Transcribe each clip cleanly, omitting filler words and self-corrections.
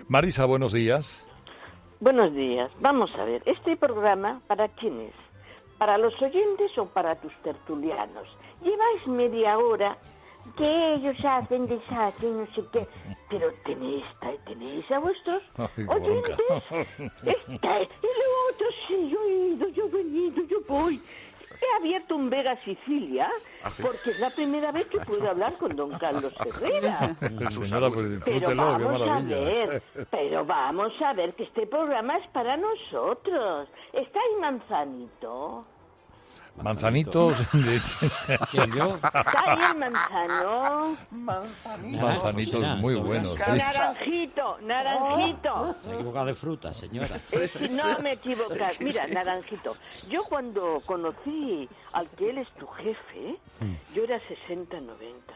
Marisa, buenos días. Buenos días. Vamos a ver, ¿este programa para quién es? ¿Para los oyentes o para tus tertulianos? Lleváis media hora que ellos hacen, deshacen, no sé qué. Pero tenéis a vuestros oyentes. Y luego otros, sí, yo he ido, yo he venido, yo voy. He abierto un Vega Sicilia porque es la primera vez que puedo hablar con don Carlos Herrera. Señora, pues disfrútelo, qué maravilla. Pero vamos a ver que este programa es para nosotros. ¿Está ahí Manzanito? Manzanitos. ¿Quién, yo? ¿Está ahí el Manzano? Manzanitos muy buenos. Sí. Naranjito. Se ha equivocado de fruta, señora. No me equivoco. Mira, Naranjito, yo cuando conocí al que él es tu jefe, yo era 60, 90,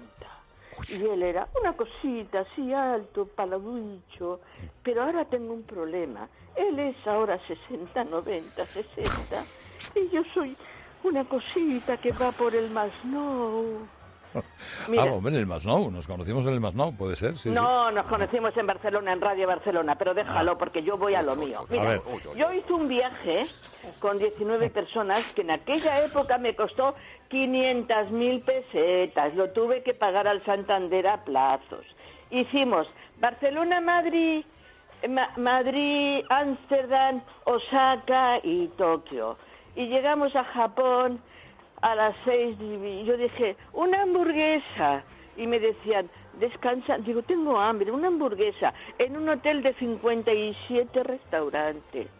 60. Y él era una cosita así alto, paladuicho. Pero ahora tengo un problema. Él es ahora 60, 90, 60. Y yo soy una cosita que va por el Masnou. Mira, hombre, en el Masnou, nos conocimos en el Masnou, puede ser. Sí, no, nos conocimos en Barcelona, en Radio Barcelona, pero déjalo porque yo voy a lo mío. Mira, yo hice un viaje con 19 personas que en aquella época me costó 500.000 pesetas. Lo tuve que pagar al Santander a plazos. Hicimos Barcelona-Madrid, Madrid, Ámsterdam, Osaka y Tokio. Y llegamos a Japón a las 6 y yo dije, una hamburguesa. Y me decían, descansa. Digo, tengo hambre, una hamburguesa. En un hotel de 57 restaurantes.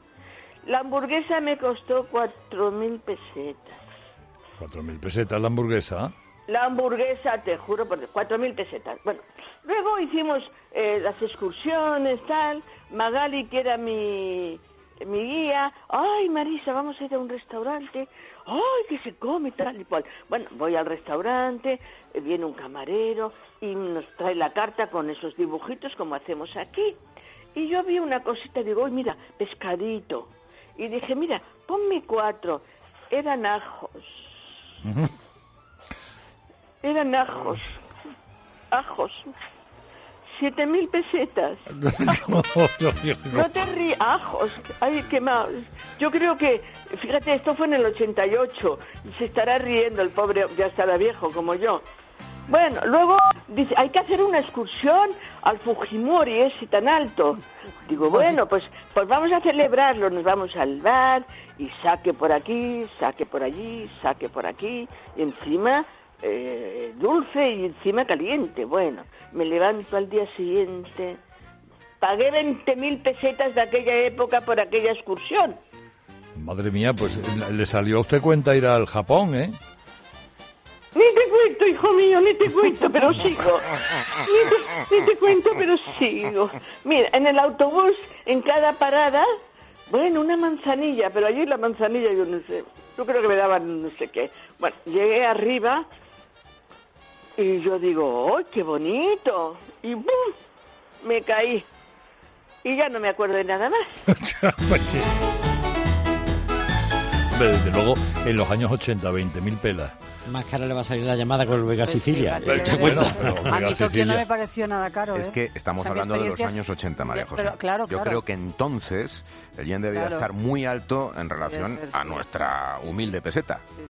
La hamburguesa me costó 4.000 pesetas. 4.000 pesetas la hamburguesa. La hamburguesa, te juro, por 4.000 pesetas. Bueno, luego hicimos las excursiones, tal. Magali, que era mi guía, ay, Marisa, vamos a ir a un restaurante, ay, que se come tal y cual. Bueno, voy al restaurante, viene un camarero y nos trae la carta con esos dibujitos como hacemos aquí. Y yo vi una cosita, digo, ay, mira, pescadito. Y dije, mira, ponme 4. Eran ajos. Eran ajos. 7.000 pesetas. No te rías, ajos. Ay, qué mal. Yo creo que, fíjate, esto fue en el 88. Se estará riendo el pobre, ya estará viejo como yo. Bueno, luego dice, hay que hacer una excursión al Fujimori, ese tan alto. Digo, bueno, pues vamos a celebrarlo. Nos vamos al bar y saque por aquí, saque por allí, saque por aquí. Y encima dulce y encima caliente. Bueno, me levanto al día siguiente, pagué 20.000 pesetas de aquella época por aquella excursión. Madre mía, pues le salió a usted cuenta ir al Japón, ¿eh? Ni te cuento, hijo mío, ni te cuento, pero sigo. Ni te cuento, pero sigo. Mira, en el autobús, en cada parada, bueno, una manzanilla, pero allí la manzanilla yo no sé. Yo creo que me daban no sé qué. Bueno, llegué arriba y yo digo, ¡ay, qué bonito! Y ¡bum! Me caí. Y ya no me acuerdo de nada más. Desde luego, en los años 80, 20.000 pelas. Más cara le va a salir la llamada con el Vega Sicilia. Bueno, a mí Tokio no me pareció nada caro. Es que estamos hablando de los años 80, María José. Pero, claro. Yo creo que entonces el yen debía estar muy alto en relación a nuestra humilde peseta.